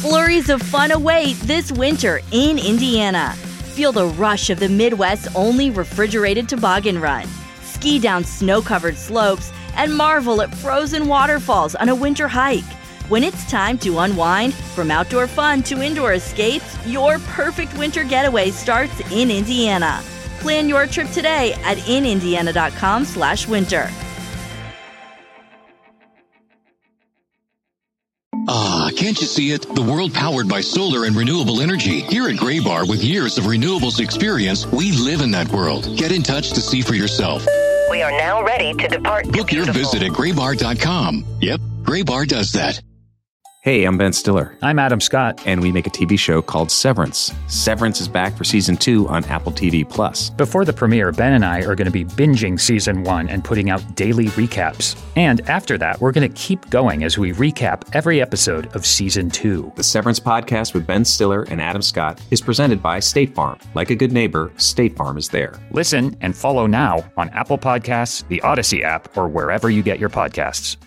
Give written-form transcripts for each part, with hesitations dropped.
Flurries of fun await this winter in Indiana. Feel the rush of the Midwest's only refrigerated toboggan run. Ski down snow-covered slopes and marvel at frozen waterfalls on a winter hike. When it's time to unwind, from outdoor fun to indoor escapes, your perfect winter getaway starts in Indiana. Plan your trip today at inindiana.com/winter. Ah, can't you see it? The world powered by solar and renewable energy. Here at Graybar, with years of renewables experience, we live in that world. Get in touch to see for yourself. We are now ready to depart. Book your visit at graybar.com. Yep, Graybar does that. Hey, I'm Ben Stiller. I'm Adam Scott. And we make a TV show called Severance. Severance is back for Season 2 on Apple TV+. Before the premiere, Ben and I are going to be binging Season 1 and putting out daily recaps. And after that, we're going to keep going as we recap every episode of Season 2. The Severance podcast with Ben Stiller and Adam Scott is presented by State Farm. Like a good neighbor, State Farm is there. Listen and follow now on Apple Podcasts, the Odyssey app, or wherever you get your podcasts.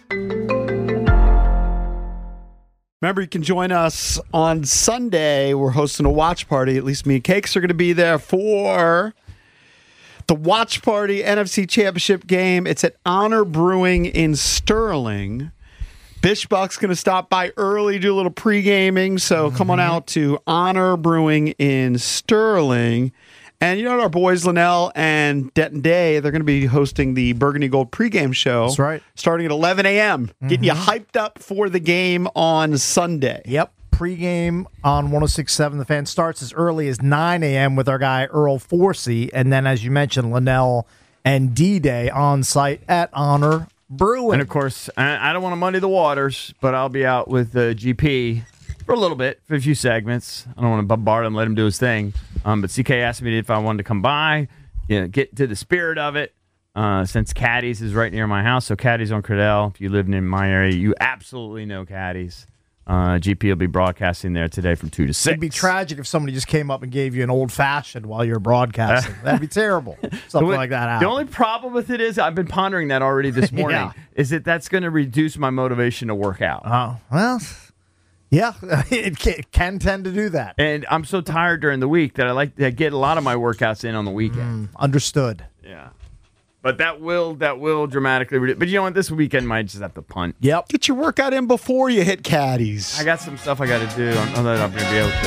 Remember, you can join us on Sunday. We're hosting a watch party. At least me and Cakes are going to be there for the watch party NFC Championship game. It's at Honor Brewing in Sterling. Bishbuck's going to stop by early, do a little pre-gaming. So come on out to Honor Brewing in Sterling. And you know, our boys, Linnell and Denton Day, they're going to be hosting the Burgundy Gold pregame show. That's right. Starting at 11 a.m., getting you hyped up for the game on Sunday. Yep. Pregame on 106.7. The Fan starts as early as 9 a.m. with our guy Earl Forsey. And then, as you mentioned, Linnell and D-Day on site at Honor Brewing. And, of course, I don't want to muddy the waters, but I'll be out with GP for a little bit, for a few segments. I don't want to bombard him, let him do his thing. But CK asked me if I wanted to come by, get to the spirit of it, since Caddy's is right near my house. So Caddy's on Cradell. If you live in my area, you absolutely know Caddy's. GP will be broadcasting there today from 2 to 6. It'd be tragic if somebody just came up and gave you an old-fashioned while you're broadcasting. That'd be terrible. Something like that happens. The only problem with it is, I've been pondering that already this morning, is that that's going to reduce my motivation to work out. Well... Yeah, it can tend to do that. And I'm so tired during the week that I get a lot of my workouts in on the weekend. Understood. Yeah. But that will dramatically reduce. But you know what? This weekend might just have to punt. Yep. Get your workout in before you hit Caddies. I got some stuff I got to do. I know that I'm going to be able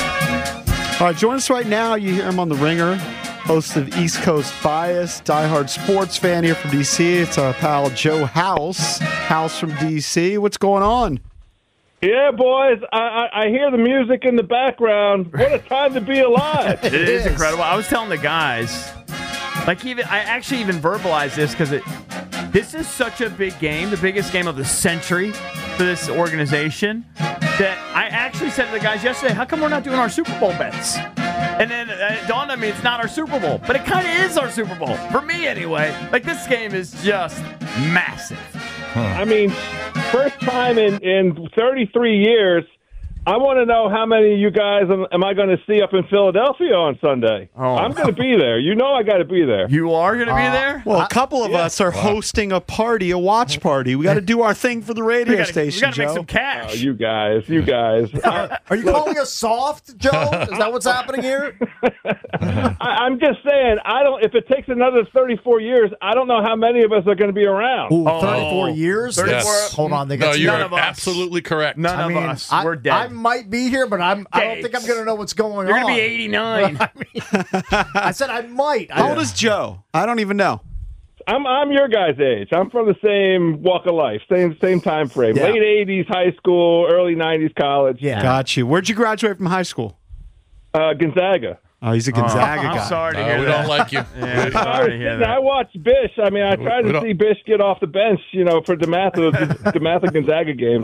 to. All right, join us right now. You hear him on The Ringer, host of East Coast Bias, diehard sports fan here from D.C. It's our pal Joe House from D.C. What's going on? Yeah, boys, I hear the music in the background. What a time to be alive. It is incredible. I was telling the guys, I actually even verbalized this because this is such a big game, the biggest game of the century for this organization, that I actually said to the guys yesterday, how come we're not doing our Super Bowl bets? And then it dawned on me it's not our Super Bowl, but it kind of is our Super Bowl. For me, anyway. This game is just massive. I mean, first time in 33 years, I want to know how many of you guys am I going to see up in Philadelphia on Sunday? Oh. I'm going to be there. You know I got to be there. You are going to be there? Well, a couple of us are hosting a party, a watch party. We got to do our thing for the radio station, We got to Joe. make some cash. Oh, you guys. Are you calling us soft, Joe? Is that what's happening here? I'm just saying, if it takes another 34 years, I don't know how many of us are going to be around. Ooh, 34 years? 34. Yes. Hold on. They got you're none of us. absolutely correct. None of us. We're dead. I might be here, but I don't think I'm going to know what's going You're on. going to be 89. I said I might. How old is Joe? I don't even know. I'm your guys' age. I'm from the same walk of life, same time frame. Yeah. Late 80s high school, early 90s college. Yeah. Got you. Where'd you graduate from high school? Gonzaga. Oh, he's a Gonzaga guy. I'm sorry to No, hear we that. don't like you. Yeah, sorry to hear I that. watched Bish. I mean, I tried We to don't- see Bish get off the bench, for DeMatha Gonzaga games.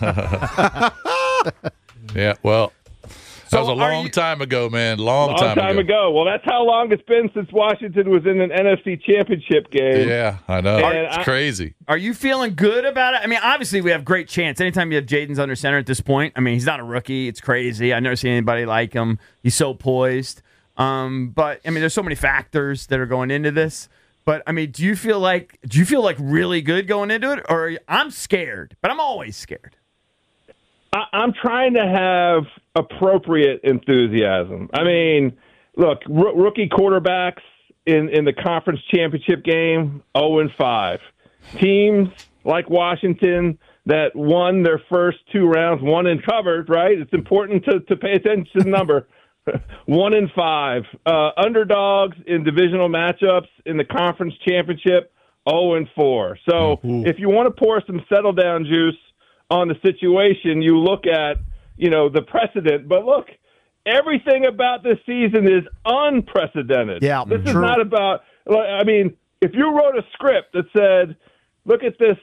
Yeah, well, that was a are long you- time ago, man. Long time ago. Well, that's how long it's been since Washington was in an NFC championship game. Yeah, I know. And It's crazy. Are you feeling good about it? I mean, obviously, we have great chance. Anytime you have Jaden's under center at this point, I mean, he's not a rookie. It's crazy. I've never seen anybody like him. He's so poised. But, I mean, there's so many factors that are going into this. But, I mean, do you feel like really good going into it? Or I'm scared, but I'm always scared. I'm trying to have appropriate enthusiasm. I mean, look, rookie quarterbacks in the conference championship game, 0-5. Teams like Washington that won their first 2 rounds, won and covered, right? It's important to pay attention to the number. 1-5. Underdogs in divisional matchups in the conference championship, 0-4. So if you want to pour some settle down juice on the situation, you look at, the precedent. But look, everything about this season is unprecedented. Yeah, this is not about. I mean, if you wrote a script that said, "Look at this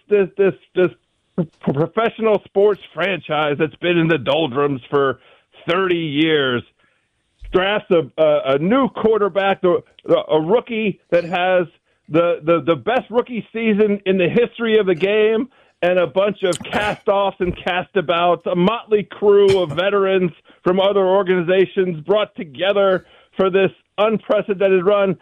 professional sports franchise that's been in the doldrums for 30 years, drafts a new quarterback, a rookie that has the best rookie season in the history of the game." And a bunch of cast-offs and cast-abouts, a motley crew of veterans from other organizations brought together for this unprecedented run.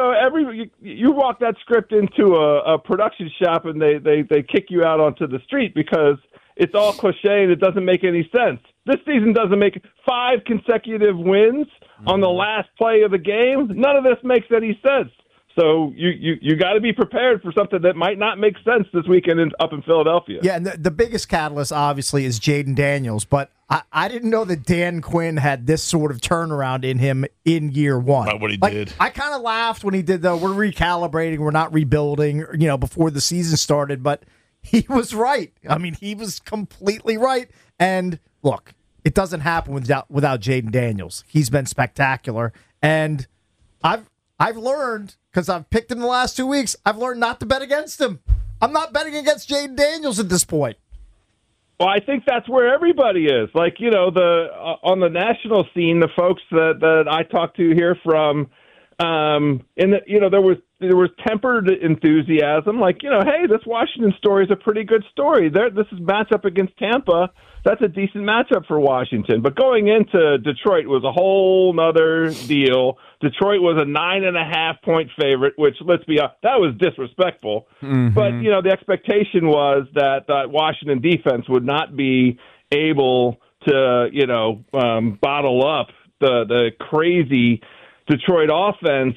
You walk that script into a production shop and they kick you out onto the street because it's all cliche and it doesn't make any sense. This season doesn't make 5 consecutive wins on the last play of the game. None of this makes any sense. So you got to be prepared for something that might not make sense this weekend up in Philadelphia. Yeah, and the biggest catalyst, obviously, is Jaden Daniels. But I didn't know that Dan Quinn had this sort of turnaround in him in year one. Not what he did. I kind of laughed when he did we're recalibrating, we're not rebuilding, before the season started. But he was right. I mean, he was completely right. And look, it doesn't happen without Jaden Daniels. He's been spectacular. And I've learned, because I've picked him the last 2 weeks, I've learned not to bet against him. I'm not betting against Jaden Daniels at this point. Well, I think that's where everybody is. Like, on the national scene, the folks that I talked to here from, there was tempered enthusiasm. Like, hey, this Washington story is a pretty good story. This is matchup against Tampa. That's a decent matchup for Washington. But going into Detroit was a whole nother deal. Detroit was a 9.5-point favorite, which, let's be honest, that was disrespectful. Mm-hmm. But, the expectation was that Washington defense would not be able to, bottle up the crazy Detroit offense.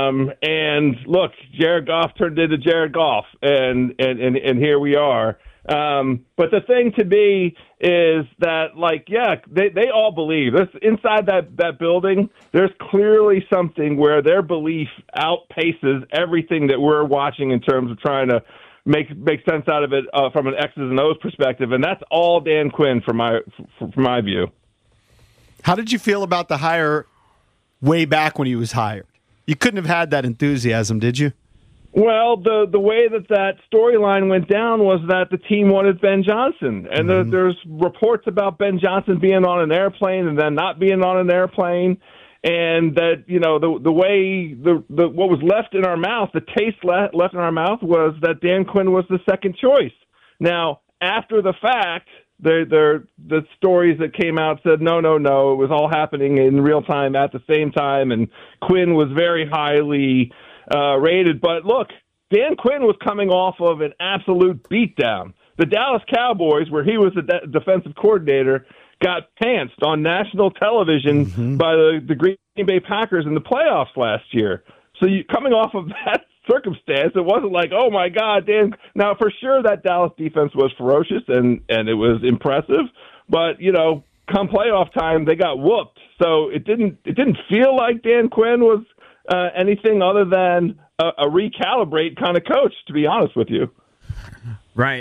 And look, Jared Goff turned into Jared Goff, and here we are. But the thing to be is that, they all believe this inside that building. There's clearly something where their belief outpaces everything that we're watching in terms of trying to make sense out of it from an X's and O's perspective, and that's all Dan Quinn from my view. How did you feel about the hire way back when he was hired? You couldn't have had that enthusiasm, did you? Well, the way that storyline went down was that the team wanted Ben Johnson, and there's reports about Ben Johnson being on an airplane and then not being on an airplane, and that the way what was left in our mouth, the taste left in our mouth was that Dan Quinn was the second choice. Now, after the fact, the stories that came out said no, it was all happening in real time at the same time, and Quinn was very highly rated. But look, Dan Quinn was coming off of an absolute beatdown. The Dallas Cowboys, where he was the defensive coordinator, got pantsed on national television by the Green Bay Packers in the playoffs last year. So coming off of that circumstance, it wasn't like, oh my God, Dan. Now, for sure, that Dallas defense was ferocious and it was impressive, but come playoff time, they got whooped. So it didn't feel like Dan Quinn was anything other than a recalibrate kind of coach, to be honest with you. Right.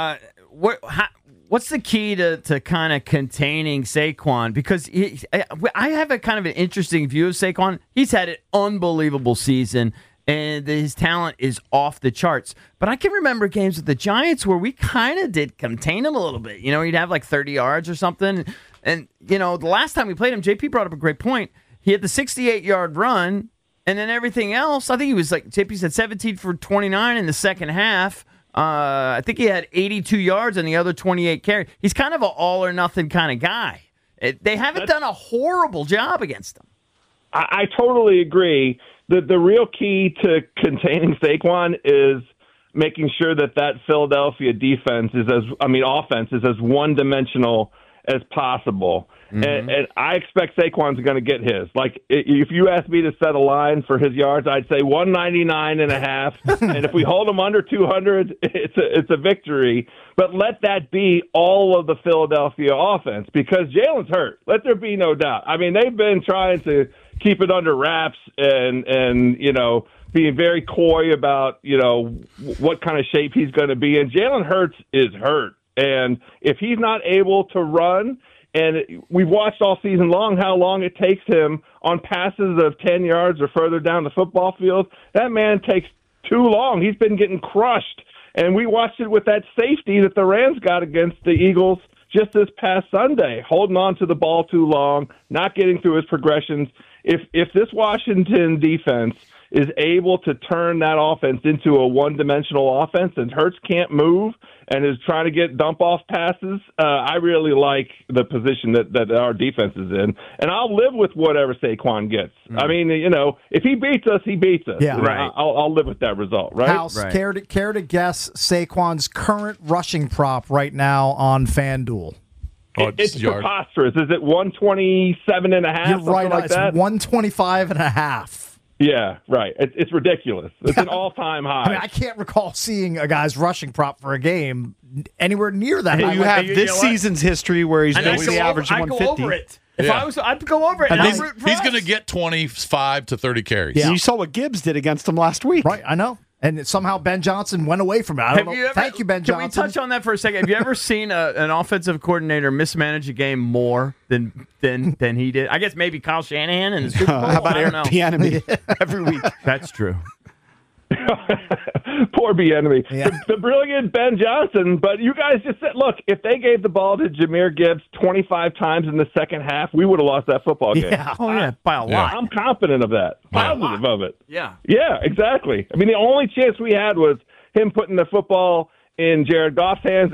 What's the key to kind of containing Saquon? Because I have a kind of an interesting view of Saquon. He's had an unbelievable season, and his talent is off the charts. But I can remember games with the Giants where we kind of did contain him a little bit. He'd have like 30 yards or something. And, the last time we played him, JP brought up a great point. He had the 68-yard run, and then everything else, I think he was like, JP said 17 for 29 in the second half. I think he had 82 yards and the other 28 carries. He's kind of an all-or-nothing kind of guy. They haven't done a horrible job against him. I totally agree. The real key to containing Saquon is making sure that Philadelphia offense is as one-dimensional as possible. And I expect Saquon's going to get his. Like, if you ask me to set a line for his yards, I'd say 199.5. And if we hold him under 200, it's a victory. But let that be all of the Philadelphia offense, because Jalen's hurt. Let there be no doubt. I mean, they've been trying to keep it under wraps and being very coy about, what kind of shape he's going to be in. Jalen Hurts is hurt. And if he's not able to run, and we've watched all season long how long it takes him on passes of 10 yards or further down the football field, that man takes too long. He's been getting crushed. And we watched it with that safety that the Rams got against the Eagles just this past Sunday, holding on to the ball too long, not getting through his progressions. If this Washington defense is able to turn that offense into a one-dimensional offense and Hurts can't move and is trying to get dump-off passes, I really like the position that our defense is in. And I'll live with whatever Saquon gets. I mean, if he beats us, he beats us. Yeah, right. I'll live with that result, right? House, Right. care to guess Saquon's current rushing prop right now on FanDuel? It's preposterous. Is it 127.5? You're right. Like It's that? 125.5. Yeah, right. It's ridiculous. It's an all-time high. I mean, I can't recall seeing a guy's rushing prop for a game anywhere near that. Well, high. you have you this know what? season's history where he's And I basically go averaging over 150. it. If Yeah. I was, I'd go over it. And He's, I'd root for he's us. going to get 25 to 30 carries. Yeah. You saw what Gibbs did against him last week. Right, I know. And somehow Ben Johnson went away from it. I don't know. Thank you, Ben Johnson. Can we touch on that for a second? Have you ever seen an offensive coordinator mismanage a game more than he did? I guess maybe Kyle Shanahan in the Super Bowl. How about I Eric don't know. Bieniemy every week? That's true. Poor Bieniemy. Yeah. The brilliant Ben Johnson, but you guys just said, look, if they gave the ball to Jahmyr Gibbs 25 times in the second half, we would have lost that football game. Yeah. Oh yeah, by a lot. I'm confident of that. Positive of it. Yeah. Yeah, exactly. I mean, the only chance we had was him putting the football in Jared Goff's hands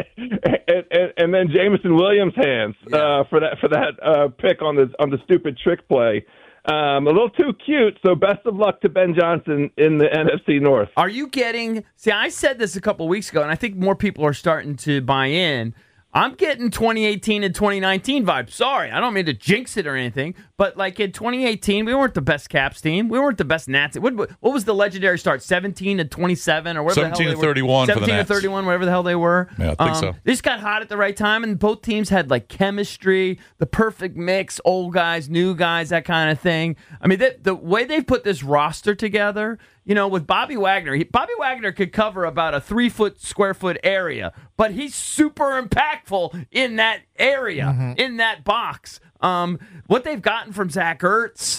and then Jameson Williams' hands for that pick on the stupid trick play. A little too cute, so best of luck to Ben Johnson in the NFC North. Are you getting... See, I said this a couple weeks ago, and I think more people are starting to buy in. I'm getting 2018 and 2019 vibes. Sorry, I don't mean to jinx it or anything, but like in 2018, we weren't the best Caps team. We weren't the best Nats. What was the legendary start? 17 to 27 or whatever the hell 17 they to were. 31 for the 17 to Nats. 31, whatever the hell they were. Yeah, I think so. They just got hot at the right time, and both teams had like chemistry, the perfect mix, old guys, new guys, that kind of thing. I mean, the way they put this roster together, with Bobby Wagner, Bobby Wagner could cover about a 3 square foot area, but he's super impactful in that area, in that box. What they've gotten from Zach Ertz,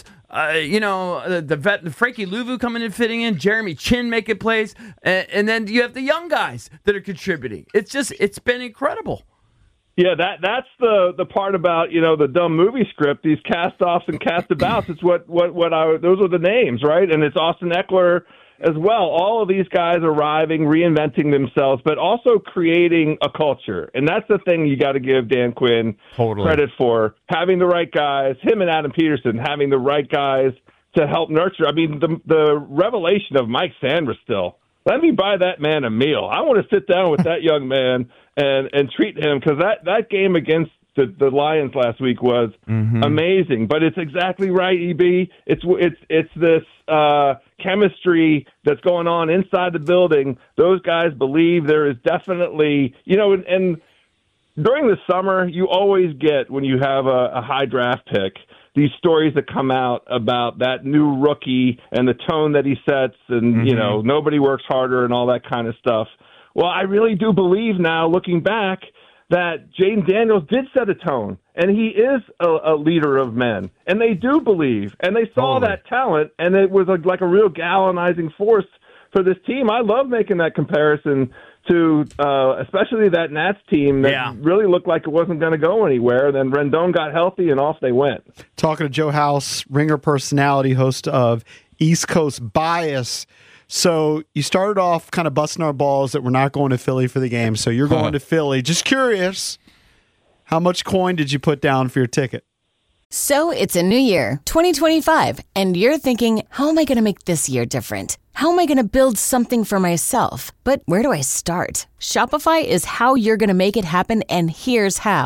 the Frankie Louvu coming in, fitting in, Jeremy Chin making plays, and then you have the young guys that are contributing. It's been incredible. Yeah, that's the part about the dumb movie script. These cast-offs and cast-abouts. It's those are the names, right? And it's Austin Eckler as well. All of these guys arriving, reinventing themselves, but also creating a culture. And that's the thing you got to give Dan Quinn credit for, having the right guys. Him and Adam Peterson having the right guys to help nurture. I mean, the revelation of Mike Sanders. Let me buy that man a meal. I want to sit down with that young man and treat him, because that game against the Lions last week was amazing. But it's exactly right, EB. It's this chemistry that's going on inside the building. Those guys believe there is definitely, and during the summer, you always get, when you have a high draft pick, these stories that come out about that new rookie and the tone that he sets, and nobody works harder and all that kind of stuff. Well, I really do believe now, looking back, that Jaden Daniels did set a tone, and he is a leader of men, and they do believe, and they saw that talent, and it was like a real galvanizing force for this team. I love making that comparison to especially that Nats team that really looked like it wasn't going to go anywhere. Then Rendon got healthy, and off they went. Talking to Joe House, Ringer personality, host of East Coast Bias. So you started off kind of busting our balls that we're not going to Philly for the game. So you're going to Philly. Just curious, how much coin did you put down for your ticket? So it's a new year, 2025, and you're thinking, how am I going to make this year different? How am I going to build something for myself? But where do I start? Shopify is how you're going to make it happen, and here's how.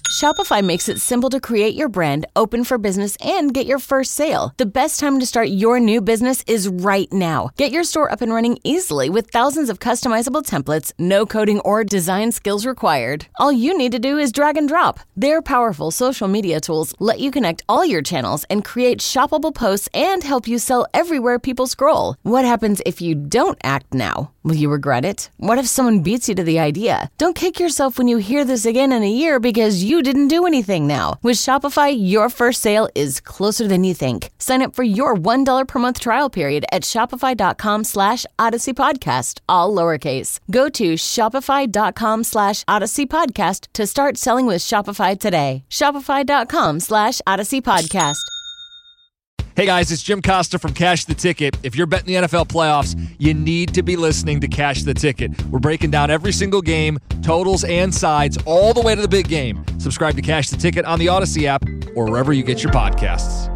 Shopify makes it simple to create your brand, open for business, and get your first sale. The best time to start your new business is right now. Get your store up and running easily with thousands of customizable templates, no coding or design skills required. All you need to do is drag and drop. Their powerful social media tools let you connect all your channels and create shoppable posts and help you sell everywhere people scroll. What happens if you don't act now? Will you regret it? What if someone beats you to the idea? Don't kick yourself when you hear this again in a year because you didn't do anything now. With Shopify, your first sale is closer than you think. Sign up for your $1 per month trial period at shopify.com/Odyssey Podcast, all lowercase. Go to shopify.com/Odyssey Podcast to start selling with Shopify today. Shopify.com/Odyssey Podcast. Hey guys, it's Jim Costa from Cash the Ticket. If you're betting the NFL playoffs, you need to be listening to Cash the Ticket. We're breaking down every single game, totals and sides, all the way to the big game. Subscribe to Cash the Ticket on the Odyssey app or wherever you get your podcasts.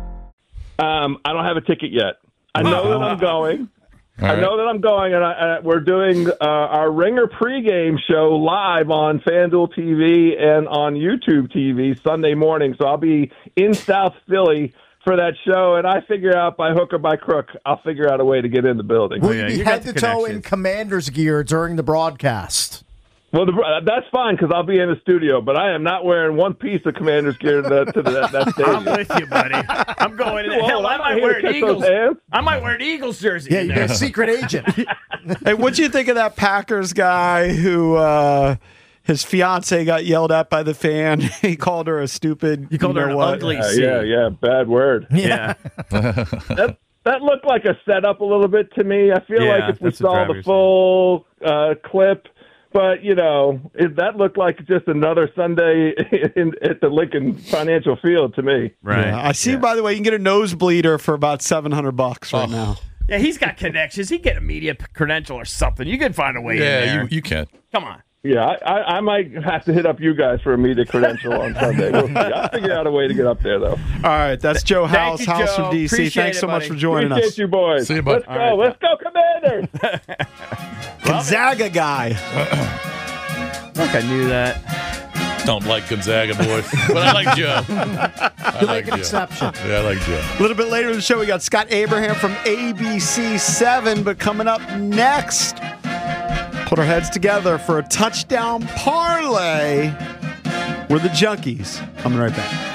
I don't have a ticket yet. I know that I'm going. I know that I'm going, and we're doing our Ringer pregame show live on FanDuel TV and on YouTube TV Sunday morning. So I'll be in South Philly for that show, and I figure out by hook or by crook, I'll figure out a way to get in the building. Will you be head to toe in Commander's gear during the broadcast? Well, that's fine because I'll be in the studio, but I am not wearing one piece of Commander's gear to that stage. I'm with you, buddy. I'm going in. Hell, I might wear an Eagles. I might wear an Eagles jersey. Yeah, you're a secret agent. Hey, what'd you think of that Packers guy who his fiance got yelled at by the fan? He called her a stupid. He called her an ugly C. Yeah, bad word. Yeah. That looked like a setup a little bit to me. I feel like if we saw the full clip. But, that looked like just another Sunday at the Lincoln Financial Field to me. Right. Yeah. I see, by the way, you can get a nosebleeder for about $700 right now. Yeah, he's got connections. He can get a media credential or something. You can find a way in there. Yeah, you can. Come on. Yeah, I might have to hit up you guys for a media credential on Sunday. I'll figure out a way to get up there, though. All right, that's Joe House, House from D.C. Appreciate Thanks so it, much buddy. for joining Appreciate us. you, boys. See you, bud. Let's go, Commanders. Gonzaga guy. Look, I knew that. Don't like Gonzaga, boy. But I like Joe. You make an exception. Yeah, I like Joe. A little bit later in the show, we got Scott Abraham from ABC 7. But coming up next, put our heads together for a touchdown parlay. We're the Junkies. Coming right back.